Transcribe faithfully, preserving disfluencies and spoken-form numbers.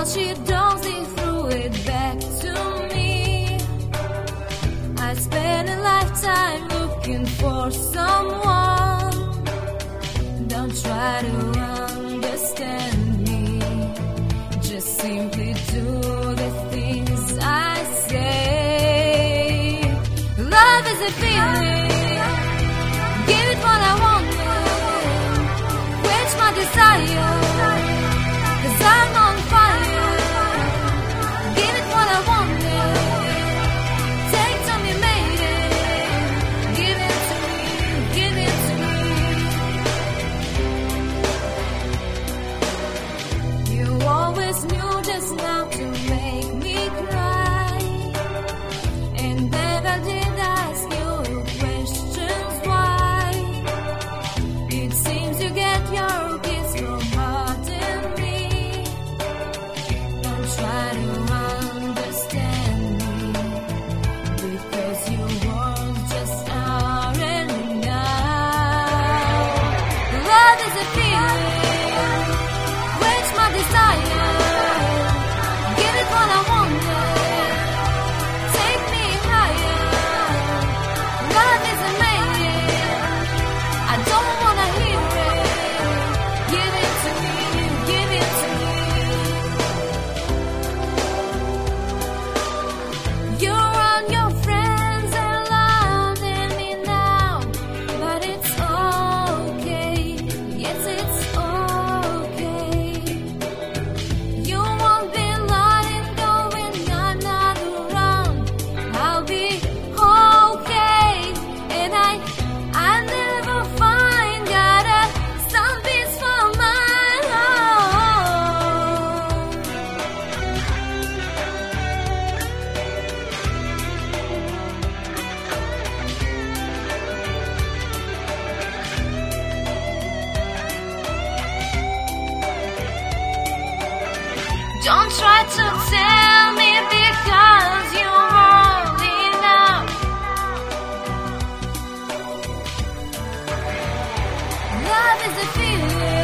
Now she don't see through it back to me. I spent a lifetime looking for someone. Don't try to understand me, just simply do the things I say. Love is a feeling, give it what I want, quench my desire, 'cause I'm on fire. Give it what I want, take to me, made it. Give it to me, give it to me. You always knew just how to make me cry, and never did ask you questions why. It seems you get your kiss from heart and me. Don't try to understand me, because your words just aren't enough. Love is a feeling, quench my desire. Give it what I want, take me higher. Love is amazing, I don't wanna hear it. Give it to me, give it to me. You're on your friends and loving me now, but it's okay, yes it's okay. You won't be letting go when I'm not around. I'll be okay, and I I never find out a some peace for my heart. Don't try to tell me because you're holding out. Love is a feeling.